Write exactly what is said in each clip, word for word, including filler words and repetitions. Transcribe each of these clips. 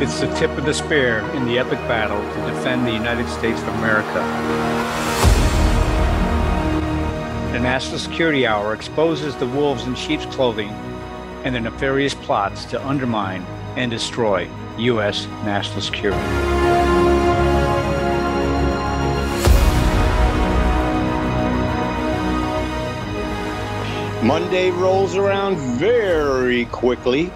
It's the tip of the spear in the epic battle to defend the United States of America. The National Security Hour exposes the wolves in sheep's clothing and their nefarious plots to undermine and destroy U S national security. Monday rolls around very quickly,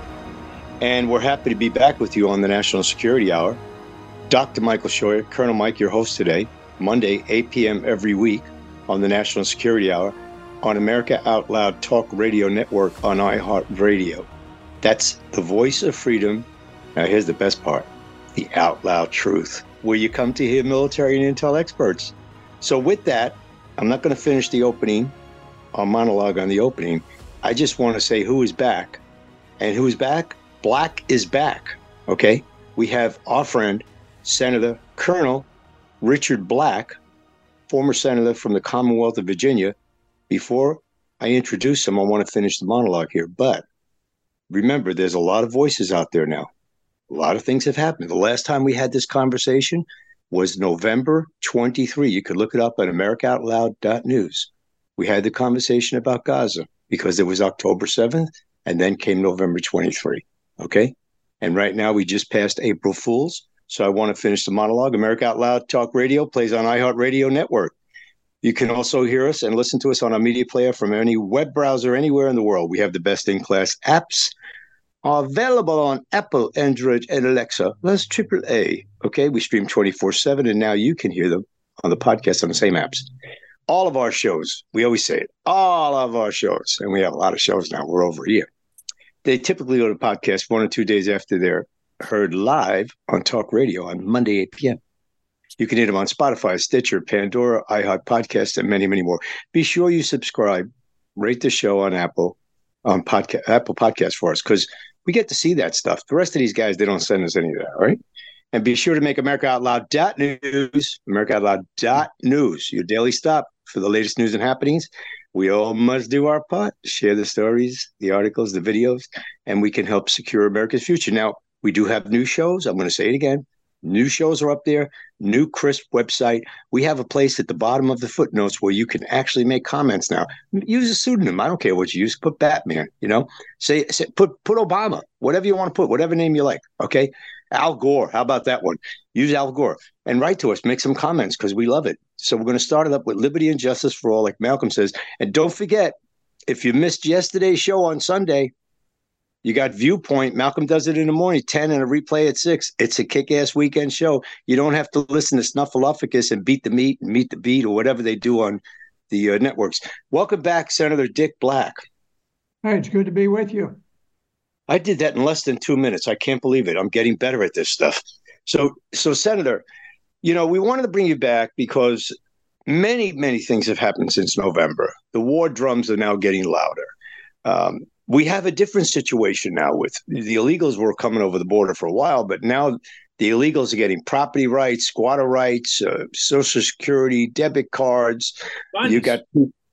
and we're happy to be back with you on the National Security Hour. Doctor Michael Scheuer, Colonel Mike, your host today, Monday, eight p.m. every week on the National Security Hour on America Out Loud Talk Radio Network on iHeartRadio. That's the voice of freedom. Now, here's the best part, the out loud truth, where you come to hear military and intel experts. So with that, I'm not going to finish the opening, our monologue on the opening. I just want to say who is back. And who is back? Black is back, okay? We have our friend, Senator Colonel Richard Black, former senator from the Commonwealth of Virginia. Before I introduce him, I want to finish the monologue here. But remember, there's a lot of voices out there now. A lot of things have happened. The last time we had this conversation was November twenty-third. You could look it up at america out loud dot news. We had the conversation about Gaza because it was October seventh, and then came November twenty-third. Okay? And right now we just passed April Fools. So I want to finish the monologue. America Out Loud Talk Radio plays on iHeartRadio Network. You can also hear us and listen to us on our media player from any web browser anywhere in the world. We have the best-in-class apps available on Apple, Android, and Alexa. That's triple A. Okay? We stream twenty-four seven, and now you can hear them on the podcast on the same apps. All of our shows, we always say it, all of our shows, and we have a lot of shows now. We're over a year. They typically go to podcast one or two days after they're heard live on talk radio on Monday, eight p.m. You can hear them on Spotify, Stitcher, Pandora, iHeart Podcasts, and many, many more. Be sure you subscribe, rate the show on Apple, on podca- Apple Podcasts for us, because we get to see that stuff. The rest of these guys, they don't send us any of that, all right? And be sure to make America Out Loud dot news, America Out Loud dot news, your daily stop for the latest news and happenings. We all must do our part, share the stories, the articles, the videos, and we can help secure America's future. Now, we do have new shows. I'm going to say it again. New shows are up there, new crisp website. We have a place at the bottom of the footnotes where you can actually make comments now. Use a pseudonym. I don't care what you use. Put Batman, you know, say, say put, put Obama, whatever you want to put, whatever name you like. Okay. Al Gore. How about that one? Use Al Gore and write to us, make some comments because we love it. So we're going to start it up with liberty and justice for all, like Malcolm says. And don't forget, if you missed yesterday's show on Sunday, you got Viewpoint. Malcolm does it in the morning, ten, and a replay at six. It's a kick-ass weekend show. You don't have to listen to Snuffleupagus and Beat the Meat and Meet the Beat or whatever they do on the uh, networks. Welcome back, Senator Dick Black. Hey, it's good to be with you. I did that in less than two minutes. I can't believe it. I'm getting better at this stuff. So, so Senator, you know, we wanted to bring you back because many, many things have happened since November. The war drums are now getting louder. Um, we have a different situation now with the illegals were coming over the border for a while, but now the illegals are getting property rights, squatter rights, uh, Social Security, debit cards. Guns. You got,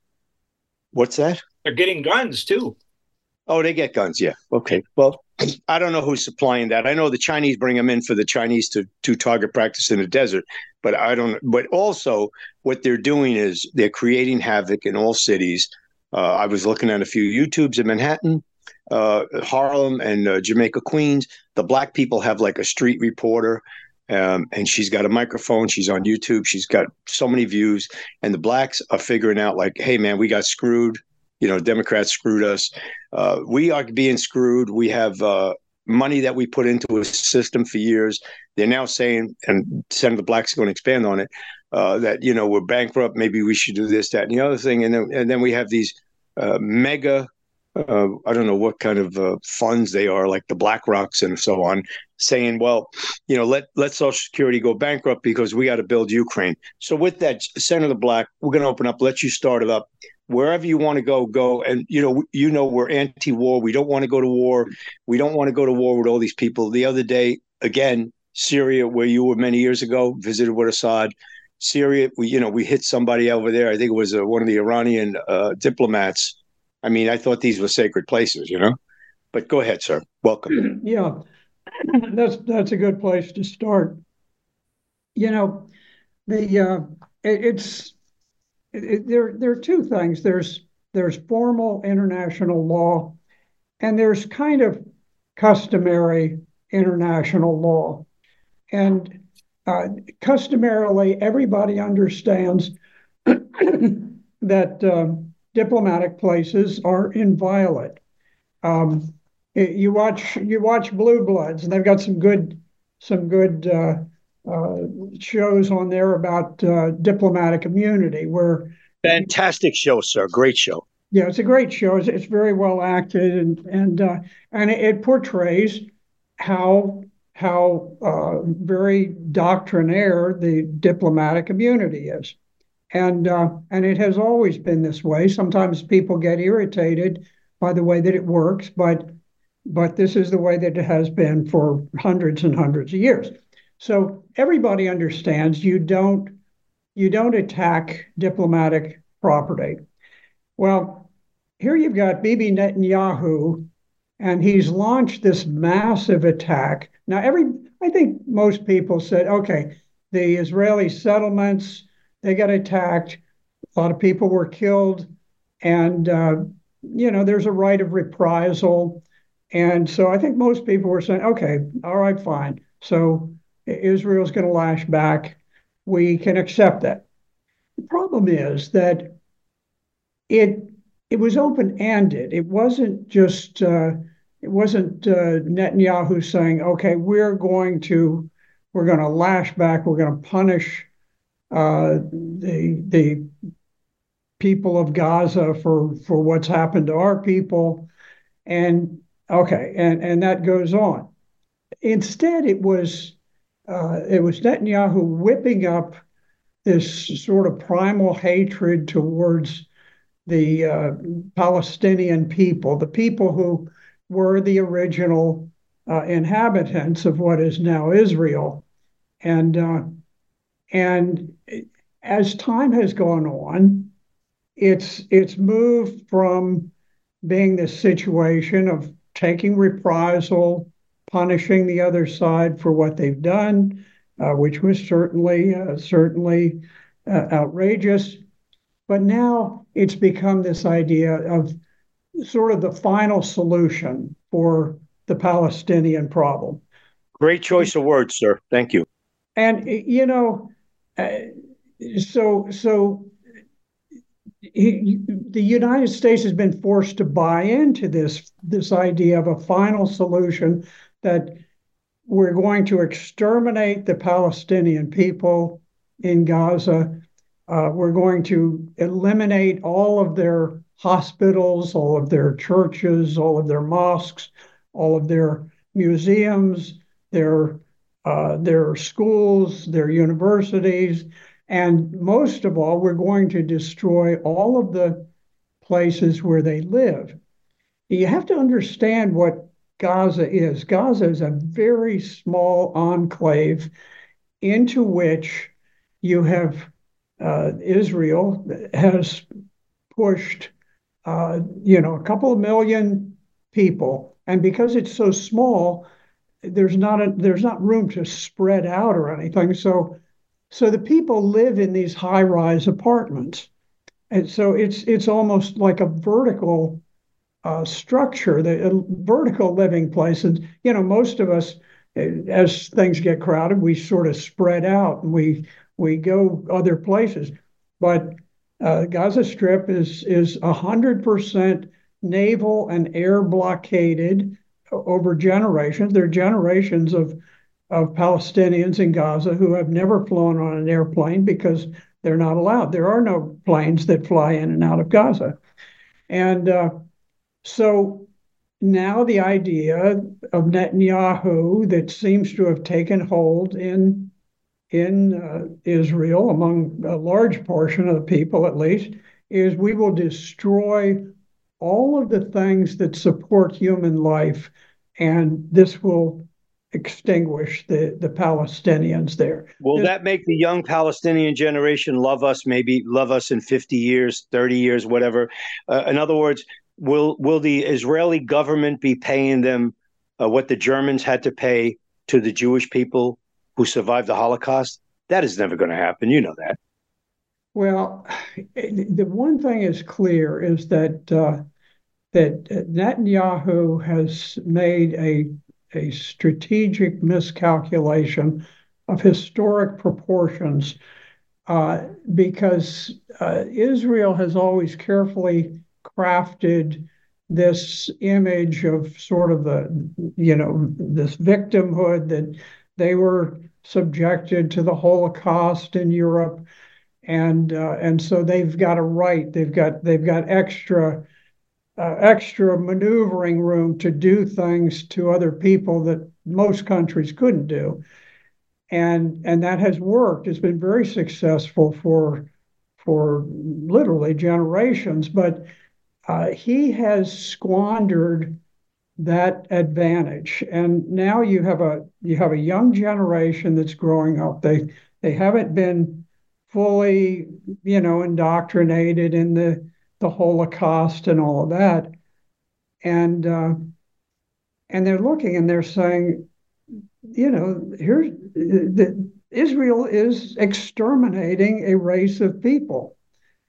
what's that? They're getting guns too. Oh, they get guns. Yeah. Okay. Well, I don't know who's supplying that. I know the Chinese bring them in for the Chinese to do target practice in the desert, but I don't. But also, what they're doing is they're creating havoc in all cities. Uh, I was looking at a few YouTubes in Manhattan, uh, Harlem, and uh, Jamaica, Queens. The black people have like a street reporter, um, and she's got a microphone. She's on YouTube. She's got so many views, and the blacks are figuring out like, hey, man, we got screwed. You know, Democrats screwed us. Uh, we are being screwed. We have uh, money that we put into a system for years. They're now saying, and Senator Black's going to expand on it, uh, that, you know, we're bankrupt. Maybe we should do this, that, and the other thing. And then, and then we have these uh, mega, uh, I don't know what kind of uh, funds they are, like the Black Rocks and so on, saying, well, you know, let, let Social Security go bankrupt because we got to build Ukraine. So with that, Senator Black, we're going to open up, let you start it up. Wherever you want to go, go. And, you know, you know, we're anti-war. We don't want to go to war. We don't want to go to war with all these people. The other day, again, Syria, where you were many years ago, visited with Assad. Syria, we, you know, we hit somebody over there. I think it was uh, one of the Iranian uh, diplomats. I mean, I thought these were sacred places, you know. But go ahead, sir. Welcome. Yeah. That's that's a good place to start. You know, the uh, it, it's it, it- there there are two things. There's there's formal international law, and there's kind of customary international law. And uh, customarily, everybody understands that um, diplomatic places are inviolate. Um, you watch you watch Blue Bloods, and they've got some good some good uh, uh, shows on there about uh, diplomatic immunity. Where Fantastic show, sir. Great show. yeah, it's a great show. It's, it's very well acted, and and uh, and it, it portrays how how uh, very doctrinaire the diplomatic immunity is. And uh, and it has always been this way. Sometimes people get irritated by the way that it works, but but this is the way that it has been for hundreds and hundreds of years. So everybody understands you don't you don't attack diplomatic property. Well, here you've got Bibi Netanyahu, and he's launched this massive attack. Now, every I think most people said, okay, the Israeli settlements, they got attacked. A lot of people were killed, and uh, you know there's a right of reprisal, and so I think most people were saying, okay, all right, fine. So Israel's going to lash back. We can accept that. The problem is that it it was open ended. It wasn't just uh, it wasn't uh, Netanyahu saying, okay, we're going to we're going to lash back. We're going to punish uh, the the people of Gaza for for what's happened to our people, and okay, and and that goes on. Instead, it was uh, it was Netanyahu whipping up this sort of primal hatred towards the uh, Palestinian people, the people who were the original uh, inhabitants of what is now Israel, and uh, and as time has gone on, it's it's moved from being this situation of taking reprisal, punishing the other side for what they've done, uh, which was certainly uh, certainly uh, outrageous. But now it's become this idea of sort of the final solution for the Palestinian problem. Great choice of words, sir. Thank you. And you know, uh, so so he, the United States has been forced to buy into this this idea of a final solution that we're going to exterminate the Palestinian people in Gaza. Uh, we're going to eliminate all of their hospitals, all of their churches, all of their mosques, all of their museums, their uh, their schools, their universities, and most of all, we're going to destroy all of the places where they live. You have to understand what Gaza is. Gaza is a very small enclave into which you have uh, Israel has pushed, uh, you know, a couple of million people, and because it's so small, there's not a, there's not room to spread out or anything. So, so the people live in these high-rise apartments, and so it's it's almost like a vertical uh, structure, the uh, vertical living places. You know, most of us, as things get crowded, we sort of spread out and we we go other places. But uh, Gaza Strip is is a hundred percent naval and air blockaded over generations. There are generations of of Palestinians in Gaza who have never flown on an airplane because they're not allowed. There are no planes that fly in and out of Gaza, and uh, so now the idea of Netanyahu that seems to have taken hold in in uh, Israel among a large portion of the people, at least, is we will destroy all of the things that support human life, and this will extinguish the the Palestinians there. Will This, that make the young Palestinian generation love us, maybe love us in fifty years, thirty years, whatever? Uh, in other words, will will the Israeli government be paying them uh, what the Germans had to pay to the Jewish people who survived the Holocaust? That is never going to happen. You know that. Well, the one thing is clear is that uh, that Netanyahu has made a a strategic miscalculation of historic proportions, uh, because uh, Israel has always carefully crafted this image of sort of the, you know, this victimhood that they were subjected to the Holocaust in Europe, and uh, and so they've got a right, they've got they've got extra uh, extra maneuvering room to do things to other people that most countries couldn't do, and and that has worked. It's been very successful for for literally generations, but uh, he has squandered that advantage. And now you have a you have a young generation that's growing up. They they haven't been fully, you know, indoctrinated in the the Holocaust and all of that, and uh, and they're looking and they're saying, you know, here's the, Israel is exterminating a race of people,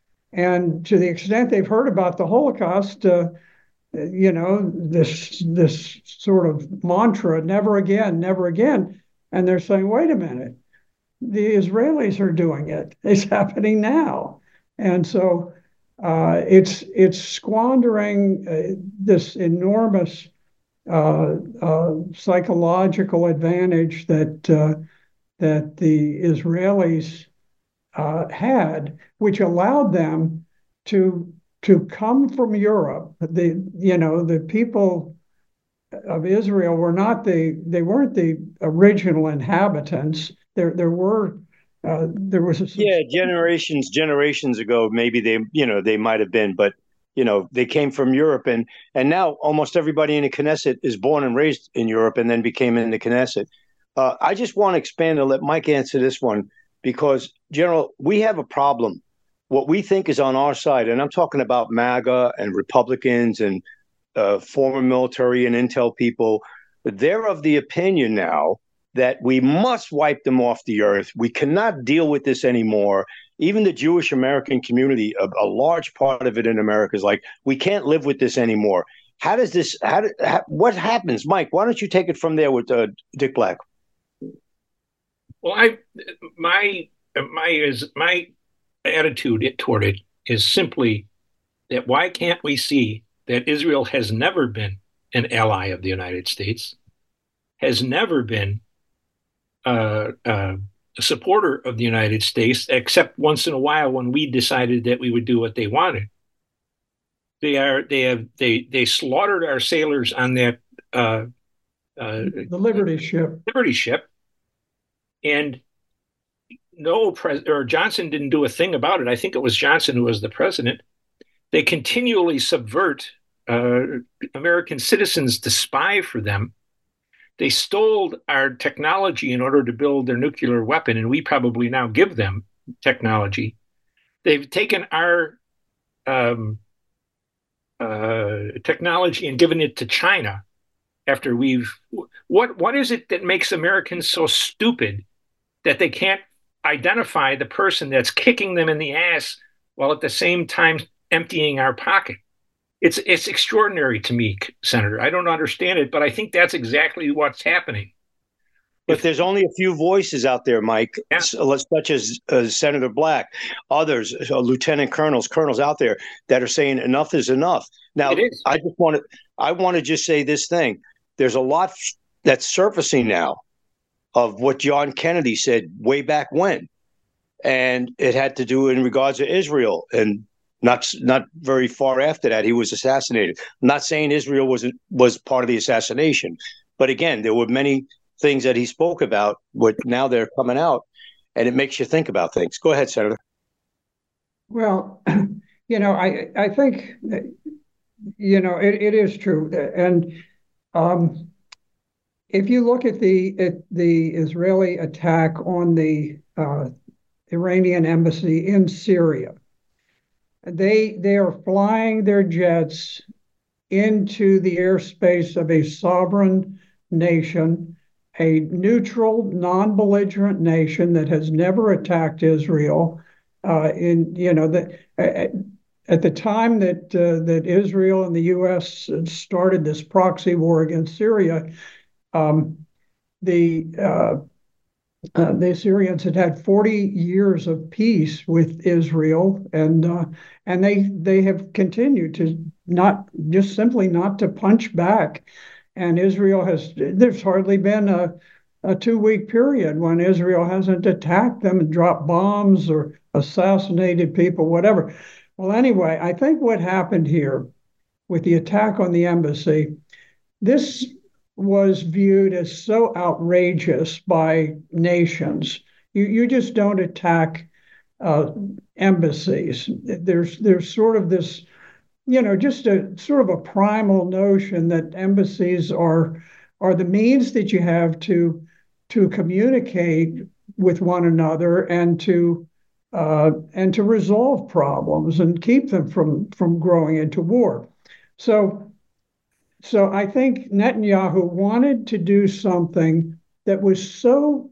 and to the extent they've heard about the Holocaust, uh, you know, this this sort of mantra, never again, never again, and they're saying, wait a minute, the Israelis are doing it. It's happening now, and so uh, it's it's squandering uh, this enormous uh, uh, psychological advantage that uh, that the Israelis uh, had, which allowed them to to come from Europe. The you know the people of Israel were not the they weren't the original inhabitants. There there were uh, there was a yeah generations generations ago maybe they you know they might have been, but you know they came from Europe, and and now almost everybody in the Knesset is born and raised in Europe and then became in the Knesset. Uh, I just want to expand and let Mike answer this one because, General, we have a problem. What we think is on our side, and I'm talking about MAGA and Republicans and uh, former military and intel people, they're of the opinion now that we must wipe them off the earth. We cannot deal with this anymore. Even the Jewish American community, a, a large part of it in America, is like, we can't live with this anymore. How does this, how, do, how what happens? Mike, why don't you take it from there with uh, Dick Black? Well, I, my, my, is, my attitude toward it is simply that why can't we see that Israel has never been an ally of the United States, has never been uh, uh, a supporter of the United States, except once in a while when we decided that we would do what they wanted. They are they have they they slaughtered our sailors on that uh, uh, the Liberty ship. Liberty ship, and no pres or Johnson didn't do a thing about it. I think it was Johnson who was the president. They continually subvert uh, American citizens to spy for them. They stole our technology in order to build their nuclear weapon, and we probably now give them technology. They've taken our um, uh, technology and given it to China after we've... What, what is it that makes Americans so stupid that they can't identify the person that's kicking them in the ass while at the same time emptying our pocket? It's it's extraordinary to me, Senator. I don't understand it, but I think that's exactly what's happening. But if, there's only a few voices out there, Mike, yeah. such as uh, Senator Black, others, uh, lieutenant colonels, colonels out there that are saying enough is enough. Now, I just want to I want to just say this thing. There's a lot that's surfacing now of what John Kennedy said way back when, and it had to do in regards to Israel. And Not not very far after that, he was assassinated. I'm not saying Israel was was part of the assassination, but again, there were many things that he spoke about, but now they're coming out, and it makes you think about things. Go ahead, Senator. Well, you know, I I think you know it, it is true, and um, if you look at the at the Israeli attack on the uh, Iranian embassy in Syria. They they are flying their jets into the airspace of a sovereign nation, a neutral, non-belligerent nation that has never attacked Israel. Uh, in you know that at, at the time that uh, that Israel and the U S started this proxy war against Syria, um, the uh, uh, the Syrians had had forty years of peace with Israel, and uh, and they they have continued to not just simply not to punch back. And Israel has, there's hardly been a, a two week period when Israel hasn't attacked them and dropped bombs or assassinated people, whatever. Well, anyway, I think what happened here with the attack on the embassy, this was viewed as so outrageous by nations. You, you just don't attack uh, embassies. There's, there's sort of this, you know, just a sort of a primal notion that embassies are are the means that you have to to communicate with one another and to uh, and to resolve problems and keep them from from growing into war. So, so I think Netanyahu wanted to do something that was so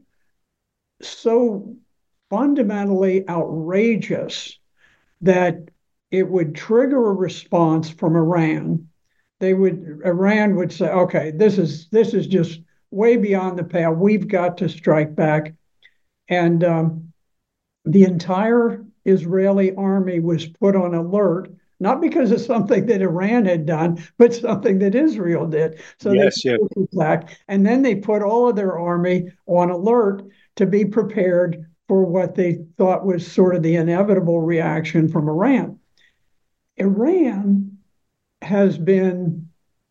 so fundamentally outrageous that it would trigger a response from Iran. They would Iran would say, okay, this is this is just way beyond the pale. We've got to strike back. And um, the entire Israeli army was put on alert, not because of something that Iran had done, but something that Israel did. So yes, they yeah. back, and then they put all of their army on alert to be prepared for what they thought was sort of the inevitable reaction from Iran. Iran has been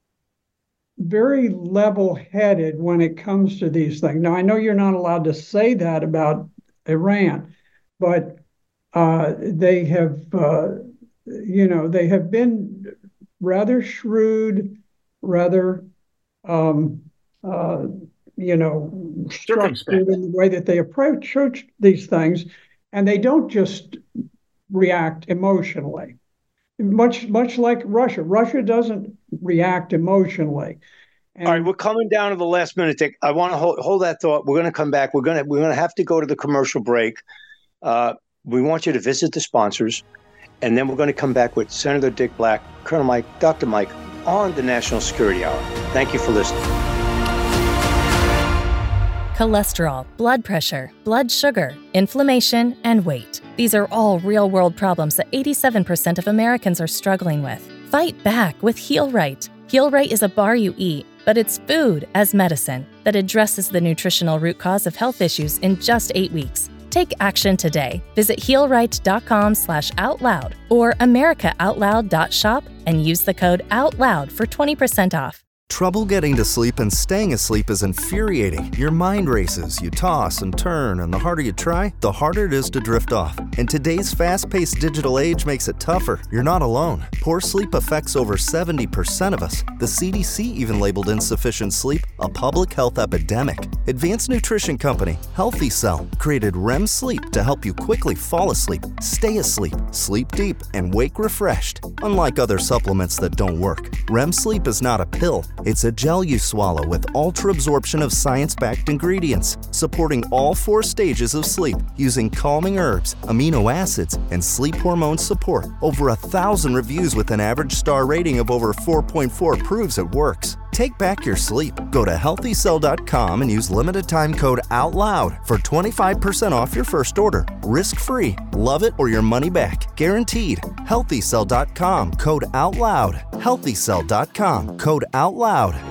very level-headed when it comes to these things. Now, I know you're not allowed to say that about Iran, but uh, they have, uh, you know, they have been rather shrewd, rather, um, uh, you know, structured in the way that they approach these things, and they don't just react emotionally. Much, much like Russia. Russia doesn't react emotionally. And all right, we're coming down to the last minute, Dick. I want to hold, hold that thought. We're going to come back. We're going to we're going to have to go to the commercial break. Uh, we want you to visit the sponsors, and then we're going to come back with Senator Dick Black, Colonel Mike, Doctor Mike on the National Security Hour. Thank you for listening. Cholesterol, blood pressure, blood sugar, inflammation, and weight. These are all real-world problems that eighty-seven percent of Americans are struggling with. Fight back with HealRight. HealRight is a bar you eat, but it's food as medicine that addresses the nutritional root cause of health issues in just eight weeks. Take action today. Visit healright.com slash outloud or americaoutloud.shop and use the code OUTLOUD for twenty percent off. Trouble getting to sleep and staying asleep is infuriating. Your mind races, you toss and turn, and the harder you try, the harder it is to drift off. And today's fast-paced digital age makes it tougher. You're not alone. Poor sleep affects over seventy percent of us. The C D C even labeled insufficient sleep a public health epidemic. Advanced nutrition company Healthy Cell created R E M sleep to help you quickly fall asleep, stay asleep, sleep deep, and wake refreshed. Unlike other supplements that don't work, R E M sleep is not a pill. It's a gel you swallow with ultra-absorption of science-backed ingredients, supporting all four stages of sleep using calming herbs, amino acids, and sleep hormone support. Over a thousand reviews with an average star rating of over four point four proves it works. Take back your sleep. Go to healthy cell dot com and use limited time code OUTLOUD for twenty-five percent off your first order. Risk-free. Love it or your money back. Guaranteed. healthy cell dot com code OUTLOUD. healthy cell dot com code OUTLOUD.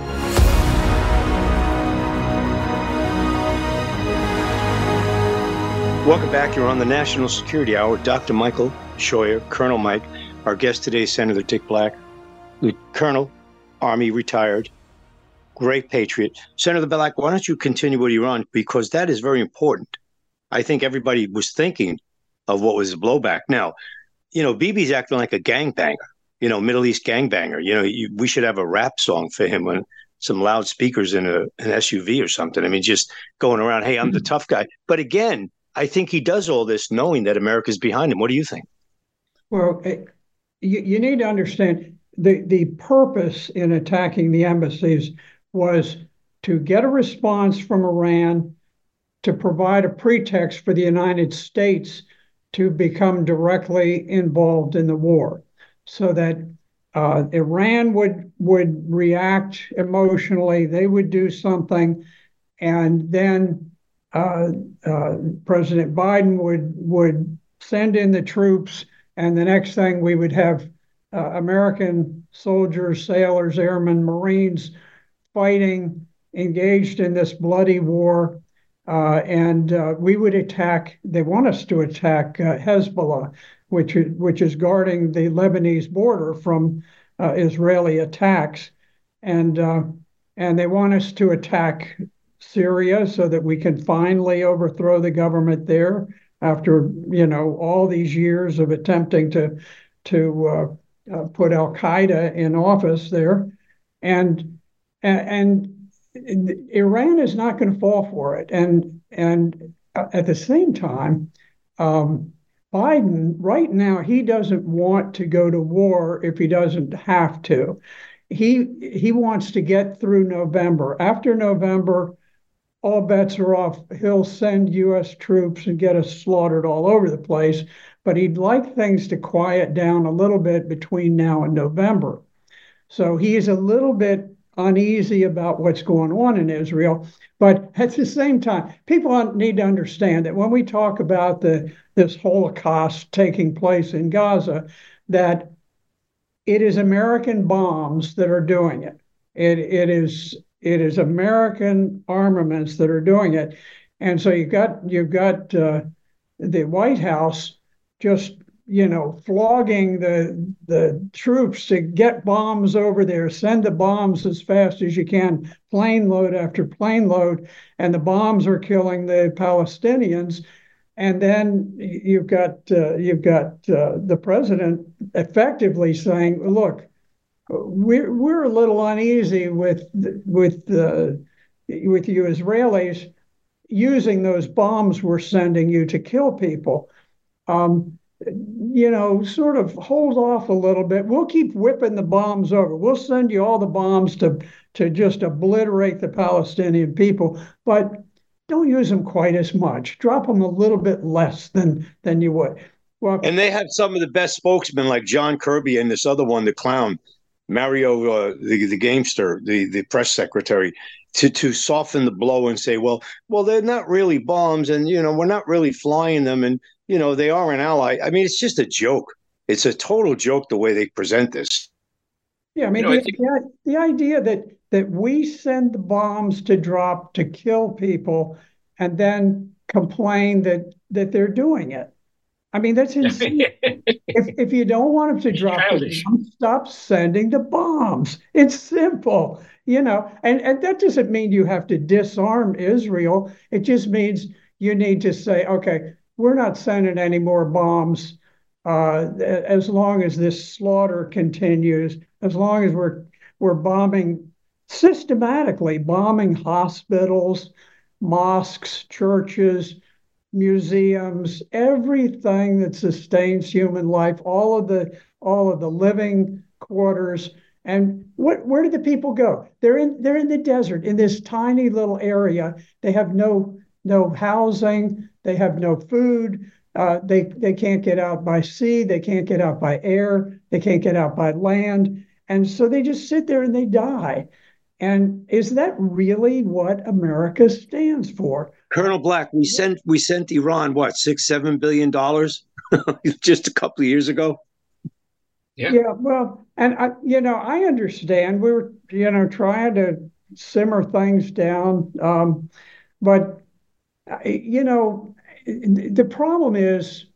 Welcome back. You're on the National Security Hour. Doctor Michael Scheuer, Colonel Mike. Our guest today is Senator Dick Black, Colonel, Army retired, great patriot. Senator Black, why don't you continue what you're on? Because that is very important. I think everybody was thinking of what was the blowback. Now, you know, Bibi's acting like a gangbanger, you know, Middle East gangbanger. You know, you, we should have a rap song for him on some loudspeakers in a, an S U V or something. I mean, just going around, hey, I'm the tough guy. But again, I think he does all this knowing that America's behind him. What do you think? Well, you, you need to understand, the the purpose in attacking the embassies was to get a response from Iran, to provide a pretext for the United States to become directly involved in the war, so that uh, Iran would would react emotionally, they would do something, and then uh, uh, President Biden would would send in the troops, and the next thing we would have uh, American soldiers, sailors, airmen, Marines fighting, engaged in this bloody war. Uh, and uh, we would attack, they want us to attack uh, Hezbollah, which is, which is guarding the Lebanese border from uh, Israeli attacks. And, uh, and they want us to attack Syria so that we can finally overthrow the government there after, you know, all these years of attempting to, to uh, uh, put Al-Qaeda in office there. And, and, Iran is not going to fall for it. And and at the same time, um, Biden, right now, he doesn't want to go to war if he doesn't have to. He he wants to get through November. After November, all bets are off. He'll send U S troops and get us slaughtered all over the place. But he'd like things to quiet down a little bit between now and November. So he's a little bit uneasy about what's going on in Israel. But at the same time, people need to understand that when we talk about the this Holocaust taking place in Gaza, that it is American bombs that are doing it. It it is it is American armaments that are doing it. And so you've got you've got uh, the White House just you know, flogging the the troops to get bombs over there, send the bombs as fast as you can, plane load after plane load, and the bombs are killing the Palestinians. And then you've got uh, you've got uh, the president effectively saying, "Look, we're we're a little uneasy with with uh, with you Israelis using those bombs we're sending you to kill people." Um, you know, sort of hold off a little bit. We'll keep whipping the bombs over. We'll send you all the bombs to to just obliterate the Palestinian people, but don't use them quite as much. Drop them a little bit less than than you would. Well, and they have some of the best spokesmen, like John Kirby and this other one, the clown, Mario, uh, the the gamester, the the press secretary, to to soften the blow and say, well, well, they're not really bombs, and you know, we're not really flying them, and you know, they are an ally. I mean, it's just a joke. It's a total joke the way they present this. Yeah, I mean, you know, the, I think- the, the idea that that we send the bombs to drop to kill people and then complain that that they're doing it. I mean, that's insane. if if you don't want them to it's drop the bombs, stop sending the bombs. It's simple, you know, and, and that doesn't mean you have to disarm Israel. It just means you need to say, okay, we're not sending any more bombs uh, as long as this slaughter continues, as long as we're we're bombing systematically, bombing hospitals, mosques, churches, museums, everything that sustains human life, all of the all of the living quarters. And what, where do the people go? They're in they're in the desert, in this tiny little area. They have no no housing. They have no food. Uh, they they can't get out by sea. They can't get out by air. They can't get out by land. And so they just sit there and they die. And is that really what America stands for? Colonel Black, we sent we sent Iran what six seven billion dollars just a couple of years ago. Yeah. Yeah. Well, and I, you know, I understand we were you know trying to simmer things down, um, but you know, the problem is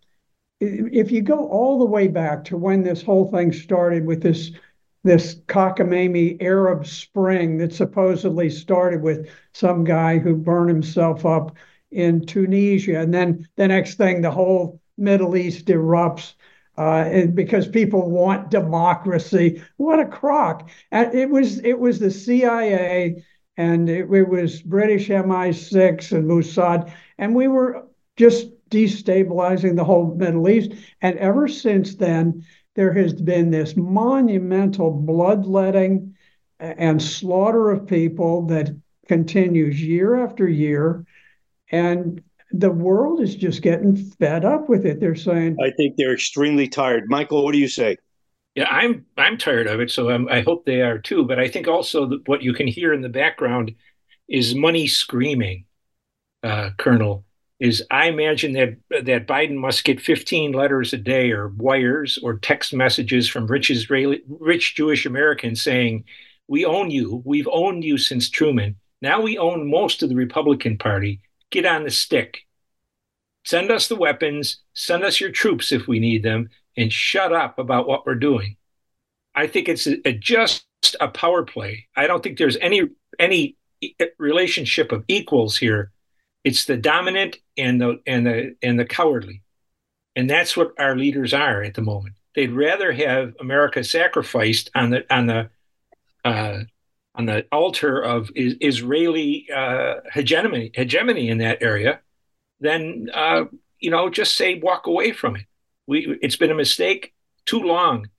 if you go all the way back to when this whole thing started with this. this cockamamie Arab Spring that supposedly started with some guy who burned himself up in Tunisia. And then the next thing, the whole Middle East erupts uh, because people want democracy. What a crock. And it was, it was the C I A and it, it was British M I six and Mossad. And we were just destabilizing the whole Middle East. And ever since then, there has been this monumental bloodletting and slaughter of people that continues year after year. And the world is just getting fed up with it. They're saying, I think they're extremely tired. Michael, what do you say? Yeah, I'm I'm tired of it, so I'm, I hope they are too. But I think also that what you can hear in the background is money screaming, uh, Colonel. Is I imagine that that Biden must get fifteen letters a day, or wires, or text messages from rich Israeli, rich Jewish Americans saying, "We own you. We've owned you since Truman. Now we own most of the Republican Party. Get on the stick. Send us the weapons. Send us your troops if we need them." And shut up about what we're doing. I think it's a, a just a power play. I don't think there's any any relationship of equals here. It's the dominant and the and the and the cowardly, and that's what our leaders are at the moment. They'd rather have America sacrificed on the on the uh, on the altar of is, Israeli uh, hegemony hegemony in that area than uh, you know just say walk away from it. We, it's been a mistake too long.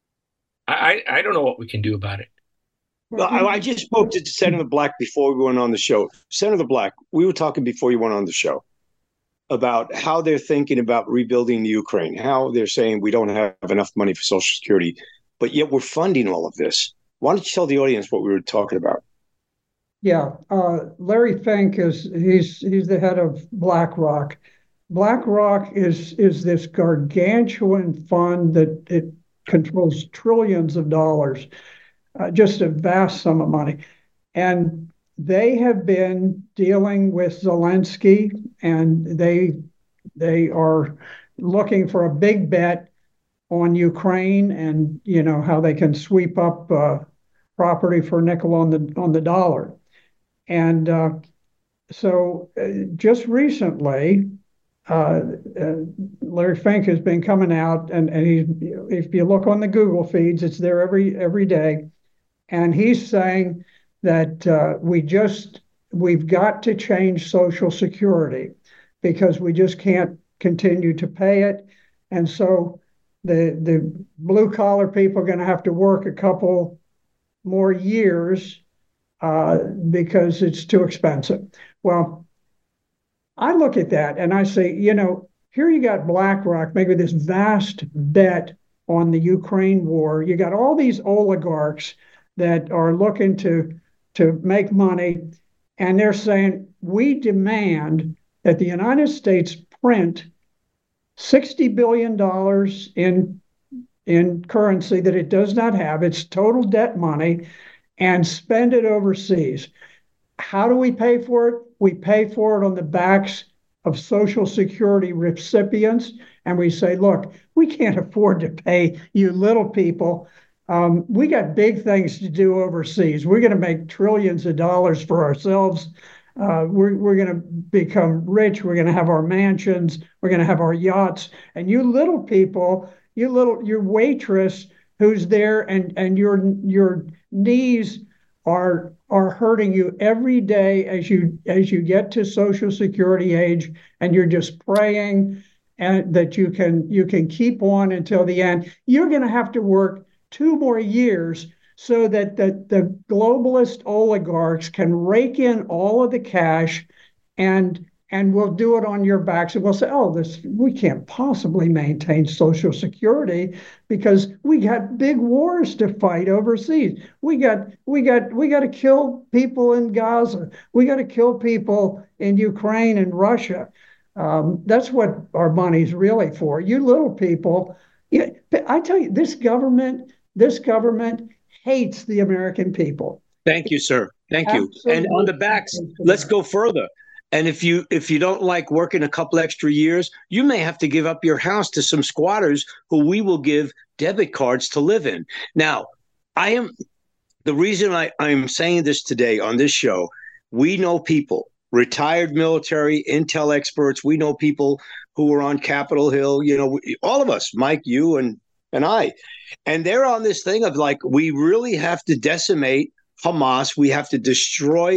I, I don't know what we can do about it. Well, I, I just spoke to Senator Black before we went on the show. Senator Black, we were talking before you went on the show about how they're thinking about rebuilding Ukraine, how they're saying we don't have enough money for Social Security, but yet we're funding all of this. Why don't you tell the audience what we were talking about? Yeah, uh, Larry Fink is he's he's the head of BlackRock. BlackRock is is this gargantuan fund that it controls trillions of dollars, uh, just a vast sum of money. And they have been dealing with Zelensky, and they they are looking for a big bet on Ukraine, and you know how they can sweep up uh, property for a nickel on the on the dollar. And uh, so uh, just recently, Uh, uh, Larry Fink has been coming out, and, and he, if you look on the Google feeds, it's there every every day, and he's saying that uh, we just we've got to change Social Security because we just can't continue to pay it, and so the the blue collar people are going to have to work a couple more years uh, because it's too expensive. Well, I look at that and I say, you know, here you got BlackRock making this vast bet on the Ukraine war. You got all these oligarchs that are looking to to make money, and they're saying, we demand that the United States print sixty billion dollars in in currency that it does not have. It's total debt money, and spend it overseas. How do we pay for it? We pay for it on the backs of Social Security recipients. And we say, look, we can't afford to pay you little people. Um, we got big things to do overseas. We're going to make trillions of dollars for ourselves. Uh, we're we're going to become rich. We're going to have our mansions. We're going to have our yachts. And you little people, you little, your waitress who's there, and, and your your knees are are hurting you every day as you as you get to Social Security age, and you're just praying and that you can you can keep on until the end. You're going to have to work two more years so that the, the globalist oligarchs can rake in all of the cash, and and we'll do it on your backs. And we'll say, oh, this we can't possibly maintain Social Security because we got big wars to fight overseas. We got we got we got to kill people in Gaza. We got to kill people in Ukraine and Russia. Um, that's what our money's really for. You little people. Yeah, I tell you, this government, this government hates the American people. Thank you, sir. Thank you. Absolutely. And on the backs, let's go further. And if you if you don't like working a couple extra years, you may have to give up your house to some squatters who we will give debit cards to live in. Now, I am the reason I, I'm saying this today on this show. We know people, retired military, intel experts. We know people who were on Capitol Hill, you know, all of us, Mike, you and and I. And they're on this thing of like, we really have to decimate Hamas. We have to destroy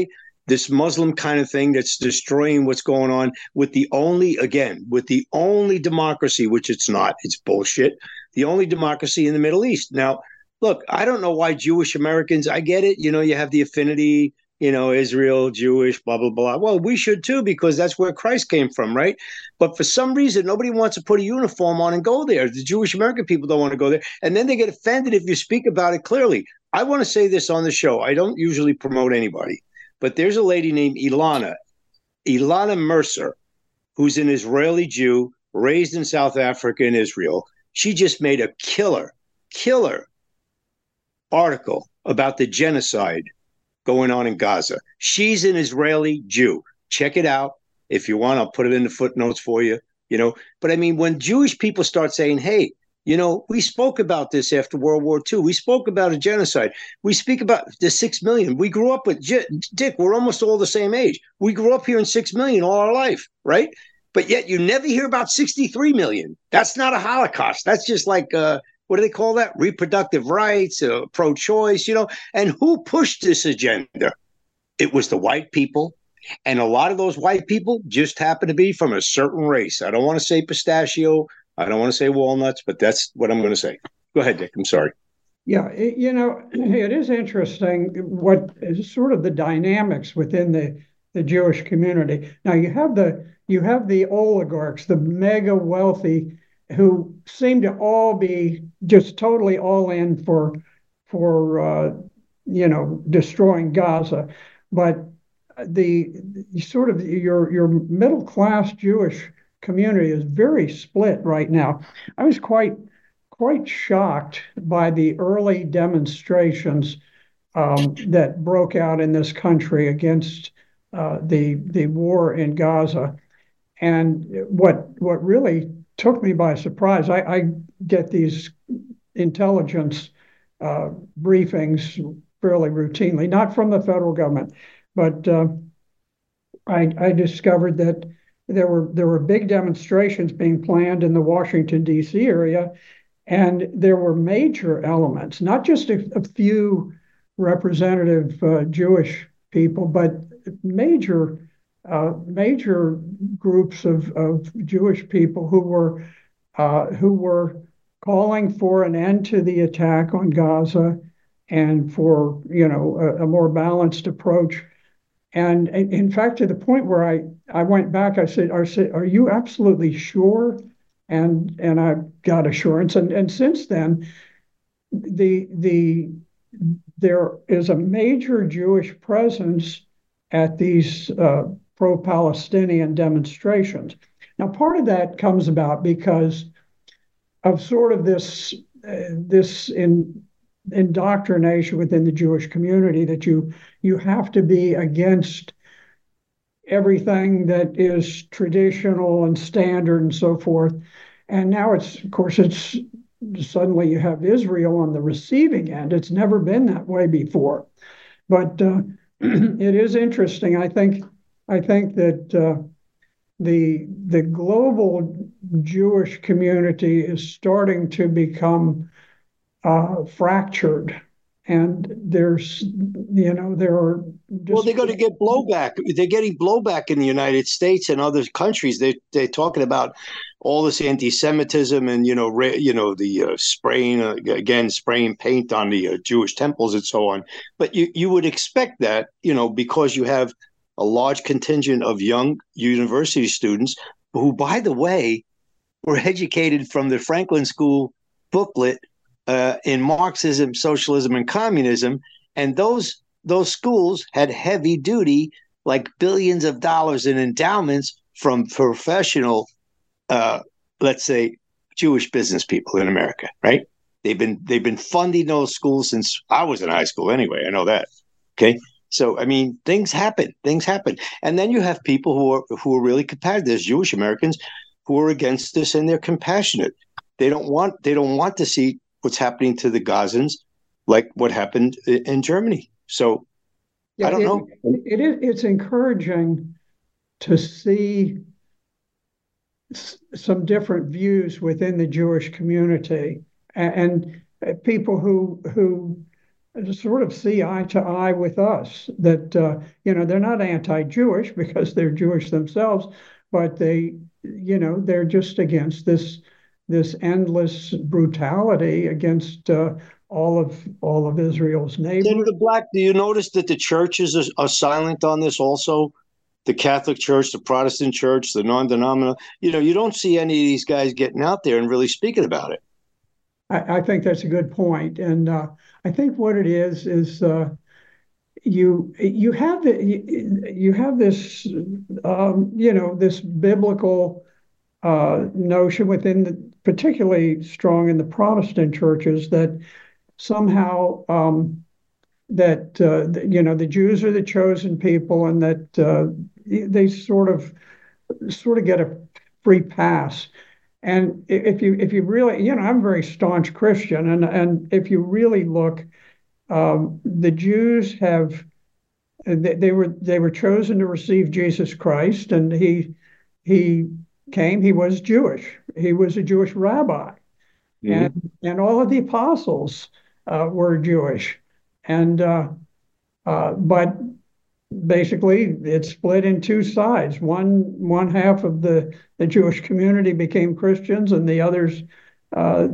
this Muslim kind of thing that's destroying what's going on with the only, again, with the only democracy, which it's not, it's bullshit, the only democracy in the Middle East. Now, look, I don't know why Jewish Americans, I get it, you know, you have the affinity, you know, Israel, Jewish, blah, blah, blah. Well, we should too, because that's where Christ came from, right? But for some reason, nobody wants to put a uniform on and go there. The Jewish American people don't want to go there. And then they get offended if you speak about it clearly. I want to say this on the show. I don't usually promote anybody. But there's a lady named Ilana, Ilana Mercer, who's an Israeli Jew raised in South Africa and Israel. She just made a killer, killer article about the genocide going on in Gaza. She's an Israeli Jew. Check it out. If you want, I'll put it in the footnotes for you, you know. But I mean, when Jewish people start saying, hey, you know, we spoke about this after World War Two. We spoke about a genocide. We speak about the six million. We grew up with, Dick, we're almost all the same age. We grew up here in six million all our life, right? But yet you never hear about sixty-three million. That's not a Holocaust. That's just like, uh, what do they call that? Reproductive rights, uh, pro-choice, you know. And who pushed this agenda? It was the white people. And a lot of those white people just happen to be from a certain race. I don't want to say pistachio. I don't want to say walnuts, but that's what I'm going to say. Go ahead, Dick. I'm sorry. Yeah, it, you know, it is interesting what is sort of the dynamics within the, the Jewish community. Now you have the you have the oligarchs, the mega wealthy, who seem to all be just totally all in for for uh, you know, destroying Gaza, but the, the sort of your your middle class Jewish community is very split right now. I was quite quite shocked by the early demonstrations um, that broke out in this country against uh, the the war in Gaza, and what what really took me by surprise. I, I get these intelligence uh, briefings fairly routinely, not from the federal government, but uh, I, I discovered that there were there were big demonstrations being planned in the Washington, D C area, and there were major elements, not just a, a few representative uh, Jewish people, but major uh, major groups of, of Jewish people who were uh, who were calling for an end to the attack on Gaza and for, you know, a, a more balanced approach. And in fact, to the point where I, I went back, I said, are, are you absolutely sure? And and I got assurance. And, and since then, the the there is a major Jewish presence at these uh, pro-Palestinian demonstrations. Now, part of that comes about because of sort of this uh, this in indoctrination within the Jewish community that you you have to be against everything that is traditional and standard and so forth. And now it's, of course, it's suddenly you have Israel on the receiving end. It's never been that way before. But uh, it is interesting. I think I think that uh, the the global Jewish community is starting to become uh, fractured, and there's, you know, there are. Just... Well, they're going to get blowback. They're getting blowback in the United States and other countries. They they're talking about all this anti-Semitism and, you know, re, you know the uh, spraying uh, again, spraying paint on the uh, Jewish temples and so on. But you you would expect that, you know, because you have a large contingent of young university students who, by the way, were educated from the Franklin School booklet uh, in Marxism, socialism, and communism, and those those schools had heavy duty, like billions of dollars in endowments from professional, uh, let's say, Jewish business people in America. Right? They've been they've been funding those schools since I was in high school. Anyway, I know that. Okay. So, I mean, things happen, things happen. And then you have people who are who are really compassionate. There's Jewish Americans who are against this, and they're compassionate. They don't want they don't want to see what's happening to the Gazans, like what happened in Germany. So, yeah, I don't it, know. It is it's encouraging to see s- some different views within the Jewish community, and, and people who who sort of see eye to eye with us. That uh, you know, they're not anti-Jewish because they're Jewish themselves, but they, you know, they're just against this this endless brutality against uh, all of all of Israel's neighbors. Senator Black, do you notice that the churches are, are silent on this also? The Catholic Church, the Protestant Church, the non-denominational. You know, you don't see any of these guys getting out there and really speaking about it. I, I think that's a good point, and uh, I think what it is is uh, you you have the, you, you have this um, you know, this biblical uh, notion within the, particularly strong in the Protestant churches, that somehow um, that uh, you know, the Jews are the chosen people, and that uh, they sort of sort of get a free pass. And if you if you really, you know, I'm a very staunch Christian, and and if you really look, um, the Jews have they, they were they were chosen to receive Jesus Christ, and he he came. He was Jewish. He was a Jewish rabbi, mm-hmm. and and all of the apostles uh, were Jewish, and uh, uh, but basically it's split in two sides. One one half of the the Jewish community became Christians, and the others uh,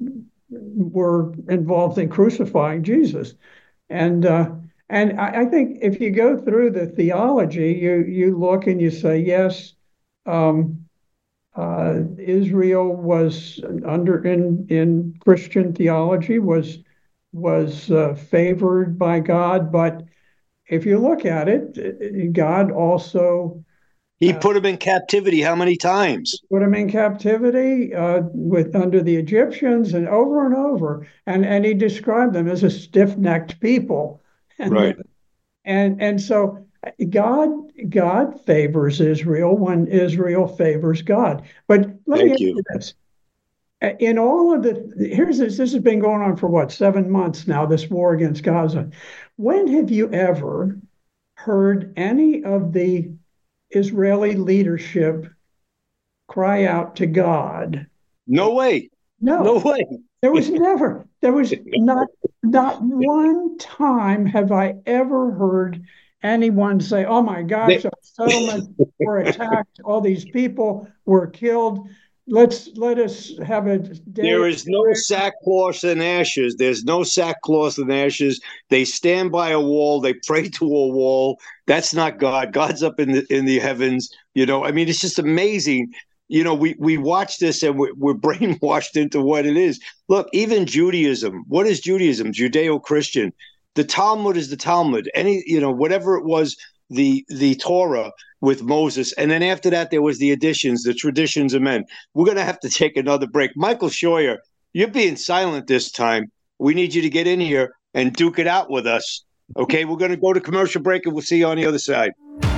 were involved in crucifying Jesus. And uh, and I, I think if you go through the theology, you you look and you say, yes, um, uh, Israel was under in in Christian theology was was uh, favored by God, but if you look at it, God also he uh, put him in captivity how many times? Put him in captivity uh, with under the Egyptians, and over and over, and and he described them as a stiff-necked people, and, right? And and so God God favors Israel when Israel favors God. But let Thank me ask you. you this: in all of the here's this this has been going on for what, seven months now, this war against Gaza. When have you ever heard any of the Israeli leadership cry out to God? No way. No. No way. There was never. There was not not one time have I ever heard anyone say, "Oh my gosh, our settlements were attacked. All these people were killed. Let's let us have a day." There is no sackcloth and ashes. There's no sackcloth and ashes. They stand by a wall. They pray to a wall. That's not God. God's up in the in the heavens. You know, I mean, it's just amazing. You know, we we watch this and we're, we're brainwashed into what it is. Look, even Judaism. What is Judaism? Judeo-Christian. The Talmud is the Talmud. Any, you know, whatever it was, the the Torah with Moses, and then after that there was the additions, the traditions of men. We're going to have to take another break. Michael Scheuer, you're being silent this time. We need you to get in here and duke it out with us. Okay, we're going to go to commercial break, and we'll see you on the other side.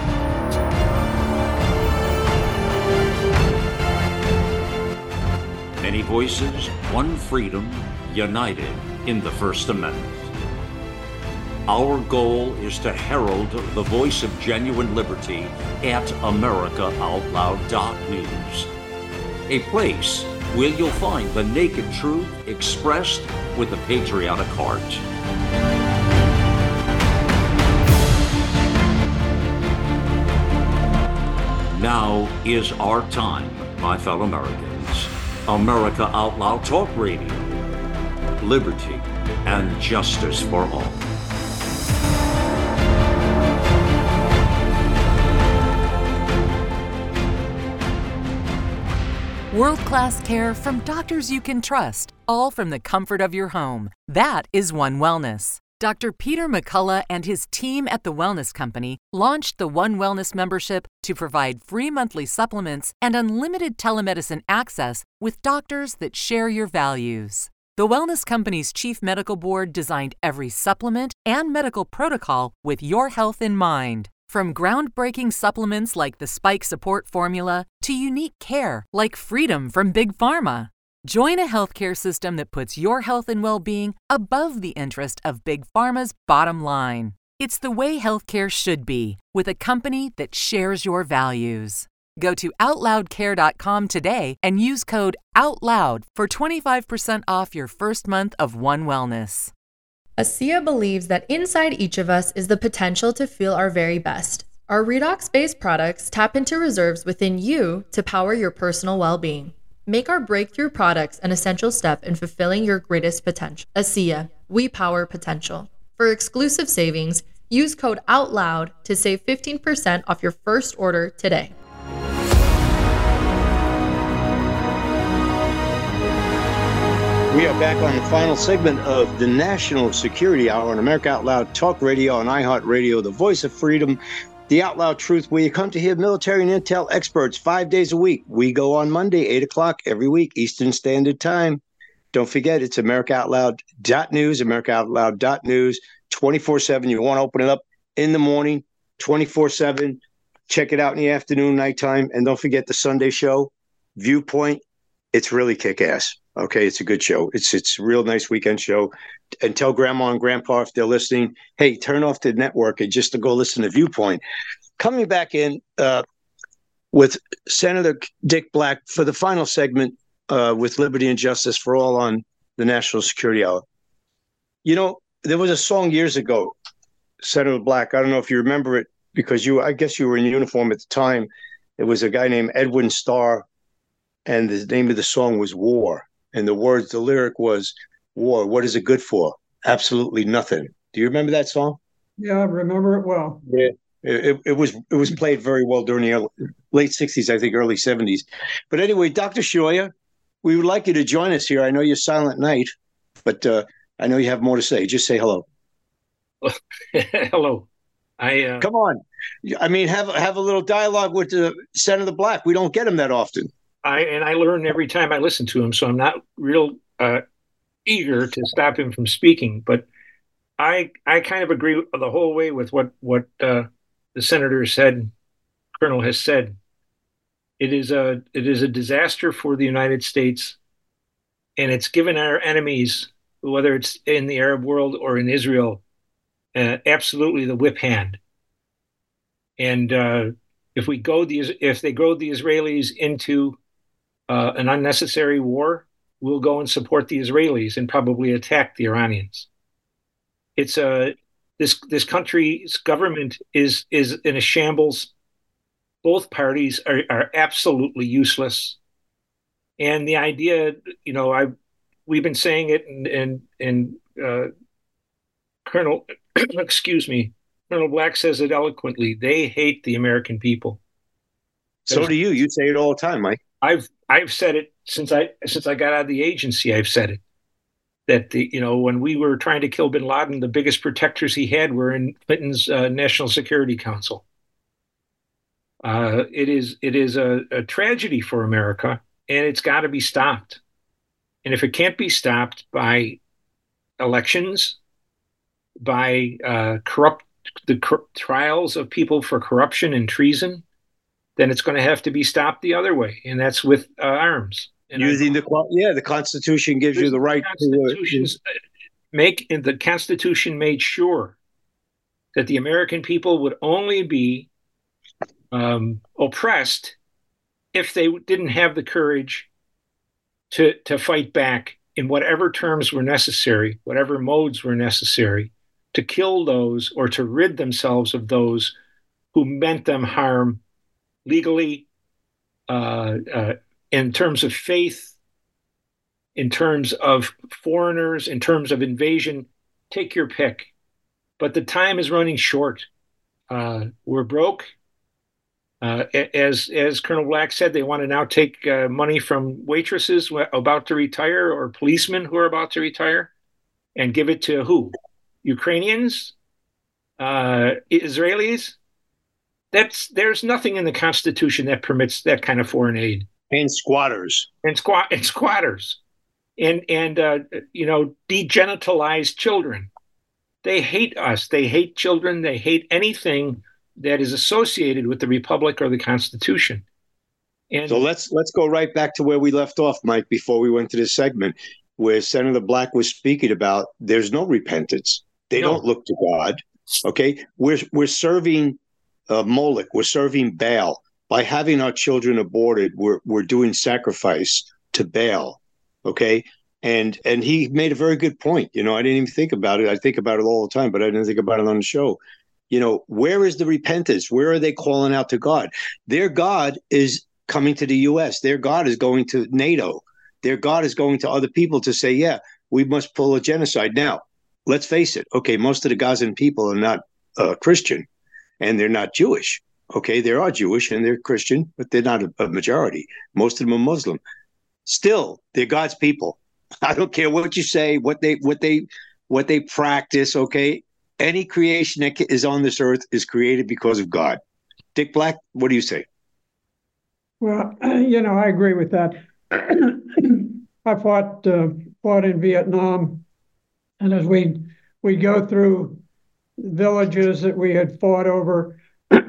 Many voices, one freedom, united in the First Amendment. Our goal is to herald the voice of genuine liberty at America Out Loud dot news, a place where you'll find the naked truth expressed with a patriotic heart. Now is our time, my fellow Americans. America Out Loud Talk Radio. Liberty and justice for all. World-class care from doctors you can trust, all from the comfort of your home. That is One Wellness. Doctor Peter McCullough and his team at The Wellness Company launched the One Wellness membership to provide free monthly supplements and unlimited telemedicine access with doctors that share your values. The Wellness Company's Chief Medical Board designed every supplement and medical protocol with your health in mind. From groundbreaking supplements like the Spike Support Formula to unique care like Freedom from Big Pharma. Join a healthcare system that puts your health and well-being above the interest of Big Pharma's bottom line. It's the way healthcare should be, with a company that shares your values. Go to out loud care dot com today and use code OUTLOUD for twenty-five percent off your first month of One Wellness. ASEA believes that inside each of us is the potential to feel our very best. Our redox-based products tap into reserves within you to power your personal well-being. Make our breakthrough products an essential step in fulfilling your greatest potential. ASEA, we power potential. For exclusive savings, use code OUTLOUD to save fifteen percent off your first order today. We are back on the final segment of the National Security Hour on America Out Loud Talk Radio on iHeartRadio, the voice of freedom, the Out Loud Truth, where you come to hear military and intel experts five days a week. We go on Monday, eight o'clock every week, Eastern Standard Time. Don't forget, it's America Out Loud dot news, America Out Loud dot news, twenty-four seven. You want to open it up in the morning, twenty-four seven. Check it out in the afternoon, nighttime. And don't forget the Sunday show, Viewpoint. It's really kick-ass. Okay, it's a good show. It's it's a real nice weekend show. And tell grandma and grandpa if they're listening, hey, turn off the network and just to go listen to Viewpoint. Coming back in uh, with Senator Dick Black for the final segment uh, with Liberty and Justice for All on the National Security Hour. You know, there was a song years ago, Senator Black. I don't know if you remember it because you, I guess you were in uniform at the time. It was a guy named Edwin Starr, and the name of the song was War. And the words, the lyric was, war, what is it good for? Absolutely nothing. Do you remember that song? Yeah, I remember it well. Yeah, it, it was it was played very well during the late sixties, I think, early seventies. But anyway, Doctor Shoya, we would like you to join us here. I know you're silent night, but uh, I know you have more to say. Just say hello. Hello. I uh... Come on. I mean, have, have a little dialogue with the Senator Black. We don't get him that often. I and I learn every time I listen to him, so I'm not real uh, eager to stop him from speaking. But I I kind of agree the whole way with what what uh, the senator said, Colonel has said. It is a it is a disaster for the United States, and it's given our enemies, whether it's in the Arab world or in Israel, uh, absolutely the whip hand. And uh, if we go the if they go the Israelis into Uh, an unnecessary war, we'll go and support the Israelis and probably attack the Iranians. It's a this this country's government is is in a shambles. Both parties are, are absolutely useless, and the idea, you know, I we've been saying it, and and and uh, Colonel, excuse me, Colonel Black says it eloquently. They hate the American people. So do you. You say it all the time, Mike. I've I've said it since I since I got out of the agency. I've said it that the you know when we were trying to kill bin Laden, the biggest protectors he had were in Clinton's uh, National Security Council. Uh, it is it is a, a tragedy for America, and it's got to be stopped. And if it can't be stopped by elections, by uh, corrupt the cor- trials of people for corruption and treason, then it's going to have to be stopped the other way, and that's with uh, arms. And Using I, the yeah, the Constitution gives you the right the to uh, make. The Constitution made sure that the American people would only be um, oppressed if they didn't have the courage to to fight back in whatever terms were necessary, whatever modes were necessary, to kill those or to rid themselves of those who meant them harm. Legally, uh, uh, in terms of faith, in terms of foreigners, in terms of invasion, take your pick. But the time is running short. Uh, we're broke. Uh, as as Colonel Black said, they want to now take uh, money from waitresses about to retire or policemen who are about to retire and give it to who? Ukrainians? Uh, Israelis? That's there's nothing in the Constitution that permits that kind of foreign aid. And squatters. And squat and squatters. And and uh, you know, degenitalized children. They hate us. They hate children. They hate anything that is associated with the Republic or the Constitution. And so let's let's go right back to where we left off, Mike, before we went to this segment, where Senator Black was speaking about there's no repentance. They no. don't look to God. Okay, we're we're serving uh, Moloch. We're serving Baal by having our children aborted. We're we're doing sacrifice to Baal. Okay, And and he made a very good point. You know, I didn't even think about it. I think about it all the time, but I didn't think about it on the show. You know, where is the repentance? Where are they calling out to God? Their God is coming to the U S. Their God is going to NATO. Their God is going to other people to say, yeah, we must pull a genocide. Now, let's face it. Okay, most of the Gazan people are not uh, Christian, and they're not Jewish. Okay, they are Jewish and they're Christian, but they're not a, a majority. Most of them are Muslim. Still, they're God's people. I don't care what you say, what they what they what they practice. Okay, any creation that is on this earth is created because of God. Dick Black, what do you say? Well, you know, I agree with that. I fought uh, fought in Vietnam, and as we we go through villages that we had fought over,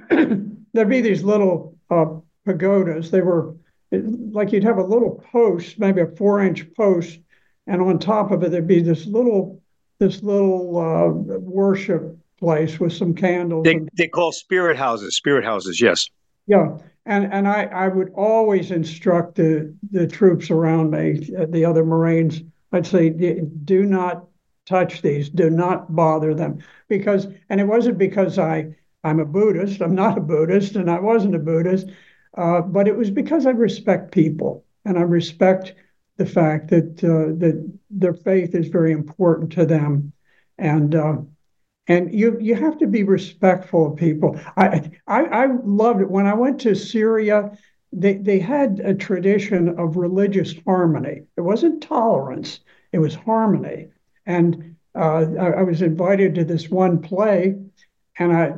there'd be these little uh, pagodas. They were like you'd have a little post, maybe a four-inch post, and on top of it there'd be this little this little uh, worship place with some candles. They and, they call spirit houses. Spirit houses, yes. Yeah, and and I I would always instruct the the troops around me, the other Marines. I'd say, do not touch these. Do not bother them, because and it wasn't because I I'm a Buddhist. I'm not a Buddhist, and I wasn't a Buddhist. Uh, but it was because I respect people, and I respect the fact that uh, that their faith is very important to them, and uh, and you you have to be respectful of people. I, I I loved it when I went to Syria. They they had a tradition of religious harmony. It wasn't tolerance; it was harmony. And uh, I, I was invited to this one play, and I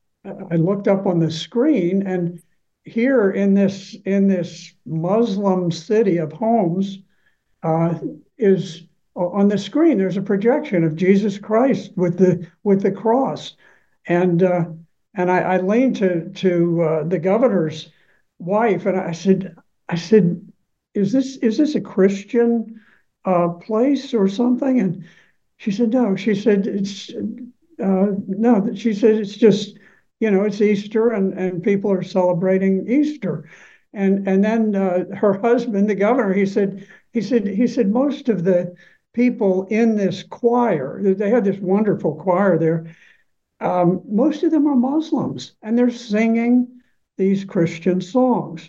I looked up on the screen and. Here in this in this Muslim city of Homs, uh, is on the screen. There's a projection of Jesus Christ with the with the cross, and uh, and I, I leaned to to uh, the governor's wife, and I said, I said, is this is this a Christian uh, place or something? And she said, no. She said it's uh, no. She said it's just. You know, it's Easter, and, and people are celebrating Easter, and and then uh, her husband, the governor, he said he said he said most of the people in this choir, they had this wonderful choir there. Um, most of them are Muslims, and they're singing these Christian songs,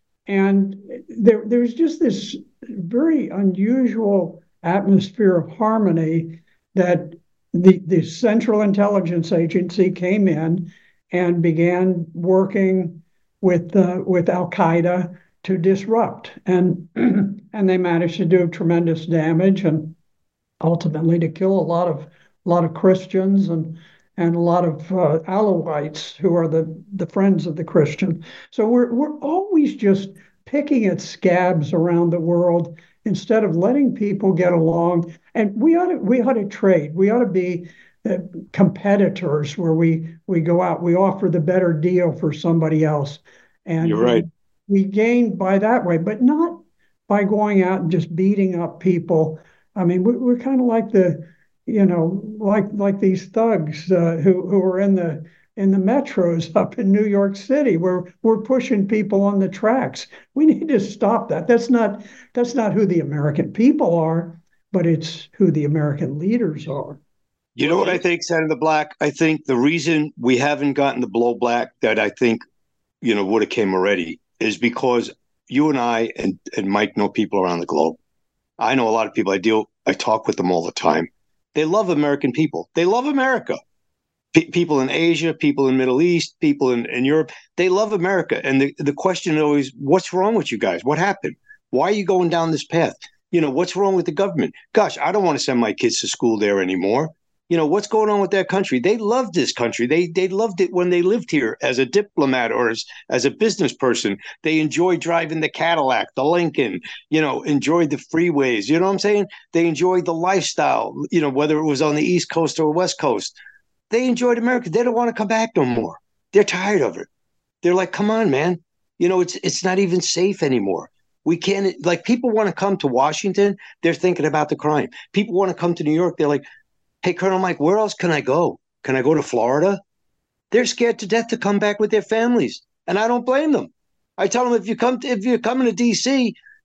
and there there's just this very unusual atmosphere of harmony that the the Central Intelligence Agency came in and began working with uh, with Al Qaeda to disrupt, and and they managed to do tremendous damage, and ultimately to kill a lot of a lot of Christians and and a lot of uh, Alawites who are the the friends of the Christian. So we're we're always just picking at scabs around the world instead of letting people get along. And we ought to we ought to trade. We ought to be Uh, competitors where we we go out, we offer the better deal for somebody else, and you're right. We, we gain by that way, but not by going out and just beating up people. I mean, we, we're kind of like the, you know, like like these thugs uh, who who are in the in the metros up in New York City, where we're pushing people on the tracks. We need to stop that. That's not that's not who the American people are, but it's who the American leaders are. You know what I think, Senator Black? I think the reason we haven't gotten the blowback that I think, you know, would have came already is because you and I and, and Mike know people around the globe. I know a lot of people. I deal, I talk with them all the time. They love American people. They love America. P- people in Asia, people in Middle East, people in, in Europe, they love America. And the, the question is always, what's wrong with you guys? What happened? Why are you going down this path? You know, what's wrong with the government? Gosh, I don't want to send my kids to school there anymore. You know, what's going on with that country? They loved this country. They they loved it when they lived here as a diplomat or as, as a business person. They enjoyed driving the Cadillac, the Lincoln, you know, enjoyed the freeways. You know what I'm saying? They enjoyed the lifestyle, you know, whether it was on the East Coast or West Coast. They enjoyed America. They don't want to come back no more. They're tired of it. They're like, come on, man. You know, it's it's not even safe anymore. We can't, like, people want to come to Washington. They're thinking about the crime. People want to come to New York. They're like, hey, Colonel Mike, where else can I go? Can I go to Florida? They're scared to death to come back with their families, and I don't blame them. I tell them, if you come to, if you're coming to D C,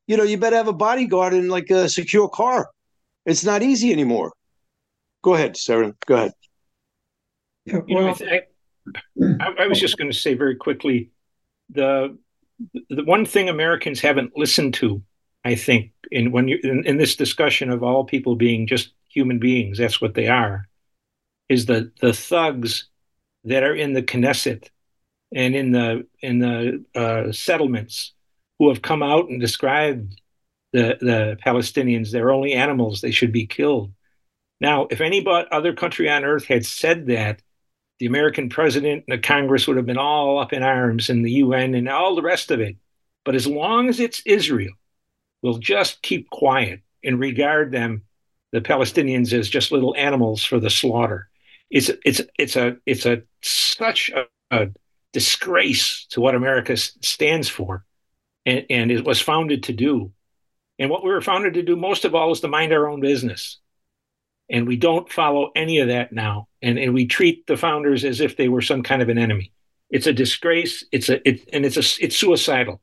you know, you better have a bodyguard and like a secure car. It's not easy anymore. Go ahead, Sarah. Go ahead. Yeah, You know, I, well, th- I, I was just going to say very quickly, the the one thing Americans haven't listened to, I think, in when you in, in this discussion of all people being just human beings, that's what they are, is the the thugs that are in the Knesset and in the in the uh, settlements who have come out and described the the Palestinians. They're only animals; they should be killed. Now, if any but other country on earth had said that, the American president and the Congress would have been all up in arms, and the U N and all the rest of it. But as long as it's Israel, we'll just keep quiet and regard them, the Palestinians, as just little animals for the slaughter. It's it's it's a it's a such a, a disgrace to what America stands for, and, and it was founded to do. And what we were founded to do most of all is to mind our own business. And we don't follow any of that now. And, and we treat the founders as if they were some kind of an enemy. It's a disgrace. It's a it, and it's a it's suicidal.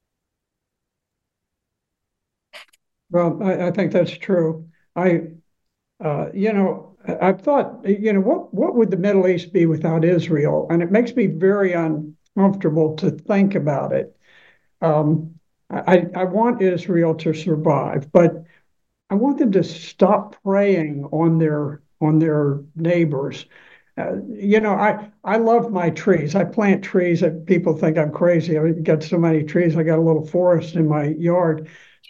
well, I, I think that's true. I, uh, you know, I- I've thought, you know, what what would the Middle East be without Israel? And it makes me very uncomfortable to think about it. Um, I, I want Israel to survive, but I want them to stop preying on their on their neighbors. Uh, you know, I I love my trees. I plant trees. And people think I'm crazy. I've got so many trees. I got a little forest in my yard.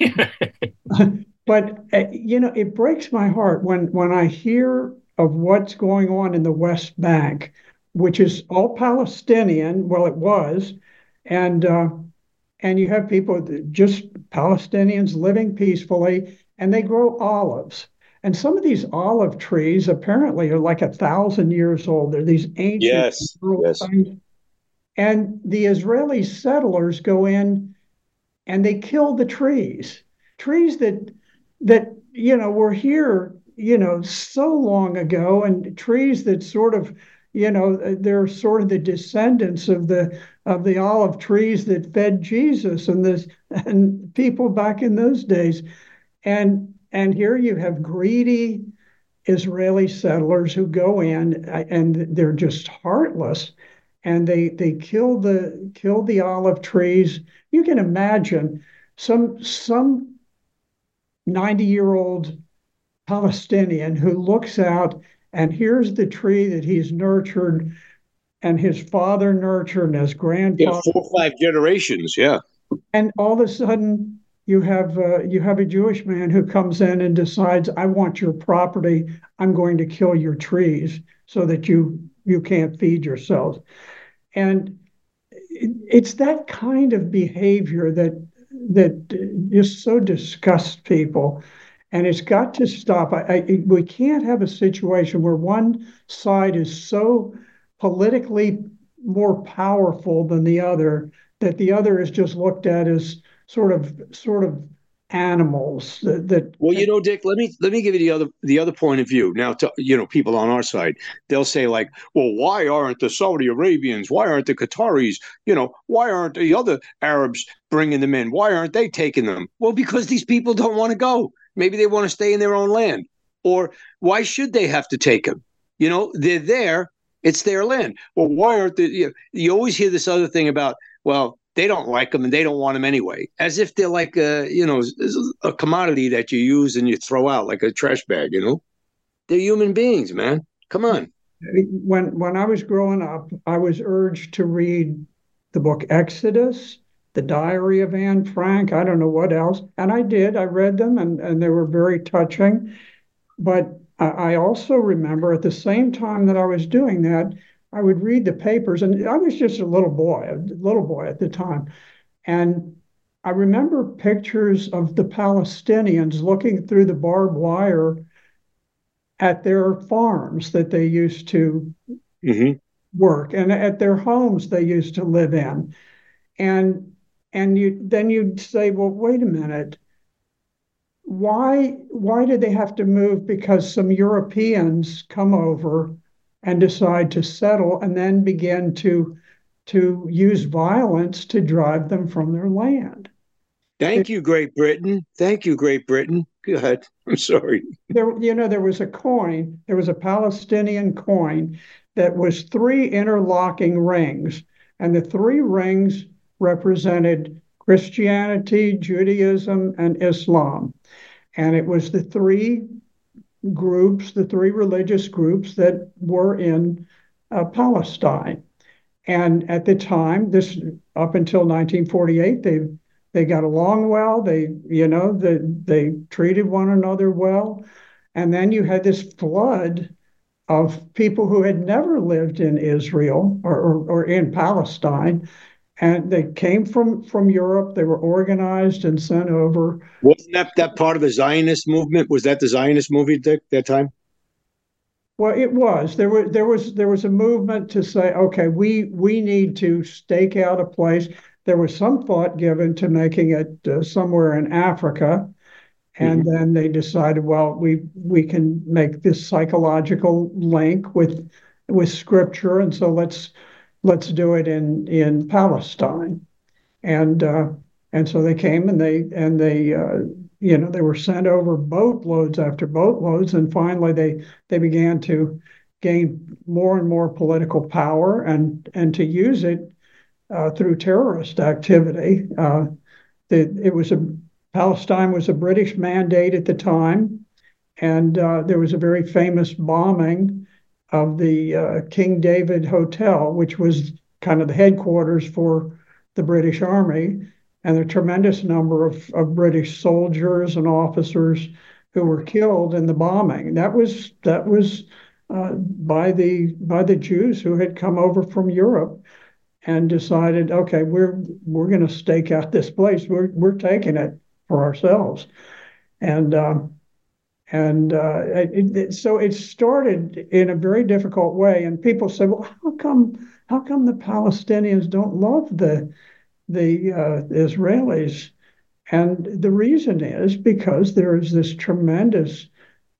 But uh, you know, it breaks my heart when when I hear of what's going on in the West Bank, which is all Palestinian. Well, it was, and uh, and you have people that just Palestinians living peacefully, and they grow olives. And some of these olive trees apparently are like a thousand years old. They're these ancient Yes, yes. things. And the Israeli settlers go in and they kill the trees, trees that that you know were here, you know, so long ago, and trees that sort of, you know, they're sort of the descendants of the of the olive trees that fed Jesus and this and people back in those days. And and here you have greedy Israeli settlers who go in and they're just heartless, and they they kill the kill the olive trees. You can imagine some some ninety year old Palestinian who looks out and here's the tree that he's nurtured and his father nurtured and his grandfather. Yeah, four or five generations. Yeah. And all of a sudden, you have uh, you have a Jewish man who comes in and decides, "I want your property. I'm going to kill your trees so that you you can't feed yourselves." And it, it's that kind of behavior that that just so disgusts people, and it's got to stop. I, I, we can't have a situation where one side is so politically more powerful than the other that the other is just looked at as sort of sort of animals that, that Well, you know, Dick, let me let me give you the other the other point of view. Now, to, you know, people on our side, they'll say like, well, why aren't the Saudi Arabians, why aren't the Qataris, you know, why aren't the other Arabs bringing them in? Why aren't they taking them? Well, because these people don't want to go. Maybe they want to stay in their own land. Or why should they have to take them? You know, they're there. It's their land. Well, why aren't they? You know, you always hear this other thing about, well, they don't like them and they don't want them anyway, as if they're like a, you know, a commodity that you use and you throw out like a trash bag, you know? They're human beings, man. Come on. When when I was growing up, I was urged to read the book Exodus, the Diary of Anne Frank, I don't know what else. And I did. I read them and, and they were very touching. But I also remember at the same time that I was doing that, I would read the papers, and I was just a little boy, a little boy at the time. And I remember pictures of the Palestinians looking through the barbed wire at their farms that they used to mm-hmm. work and at their homes they used to live in. And and you then you'd say, well, wait a minute. Why why did they have to move? Because some Europeans come over and decide to settle and then begin to to use violence to drive them from their land. Thank you, Great Britain. Thank you, Great Britain. Go ahead. I'm sorry. There, you know, there was a coin, there was a Palestinian coin that was three interlocking rings, and the three rings represented Christianity, Judaism, and Islam. And it was the three groups, the three religious groups that were in uh, Palestine. And at the time, this up until nineteen forty-eight, they they got along well. They, you know, they, they treated one another well. And then you had this flood of people who had never lived in Israel or, or, or in Palestine. And they came from, from Europe. They were organized and sent over. Wasn't that, that part of the Zionist movement? Was that the Zionist movement at that time? Well, it was. There was there was there was a movement to say, okay, we we need to stake out a place. There was some thought given to making it uh, somewhere in Africa, and mm-hmm. then they decided, well, we we can make this psychological link with with Scripture, and so let's let's do it in in Palestine, and uh, and so they came and they and they. Uh, You know, they were sent over boatloads after boatloads, and finally they they began to gain more and more political power and and to use it uh, through terrorist activity. Uh, the, it was a Palestine was a British mandate at the time, and uh, there was a very famous bombing of the uh, King David Hotel, which was kind of the headquarters for the British Army. And a tremendous number of, of British soldiers and officers who were killed in the bombing. That was that was uh, by the by the Jews who had come over from Europe and decided, okay, we're we're going to stake out this place. We're we're taking it for ourselves, and um, and uh, it, it, so it started in a very difficult way. And people said, well, how come how come the Palestinians don't love the the uh, Israelis? And the reason is because there is this tremendous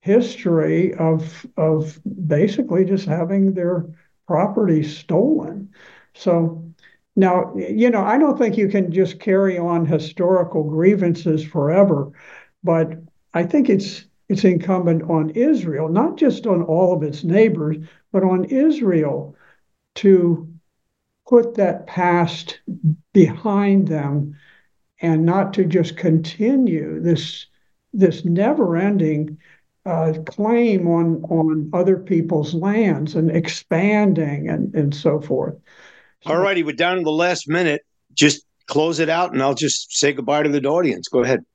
history of of basically just having their property stolen. So now, you know, I don't think you can just carry on historical grievances forever, but I think it's it's incumbent on Israel, not just on all of its neighbors, but on Israel to put that past behind them and not to just continue this this never-ending uh, claim on on other people's lands and expanding and, and so forth. So, all righty, we're down to the last minute. Just close it out and I'll just say goodbye to the audience. Go ahead.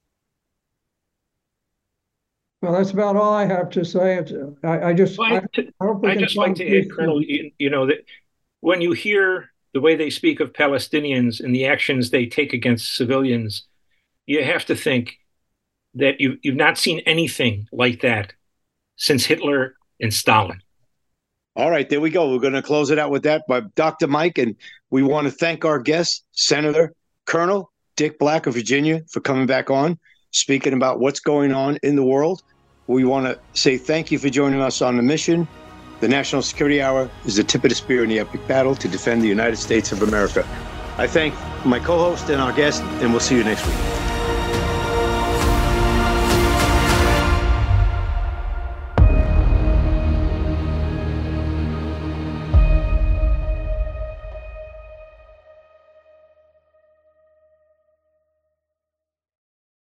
Well, that's about all I have to say. I, I just well, I, I, I, I just like to add, Colonel, you, you know, that when you hear the way they speak of Palestinians and the actions they take against civilians, you have to think that you, you've not seen anything like that since Hitler and Stalin. All right, there we go. We're going to close it out with that by Doctor Mike, and we want to thank our guest, Senator Colonel Dick Black of Virginia, for coming back on, speaking about what's going on in the world. We want to say thank you for joining us on the mission. The National Security Hour is the tip of the spear in the epic battle to defend the United States of America. I thank my co-host and our guest, and we'll see you next week.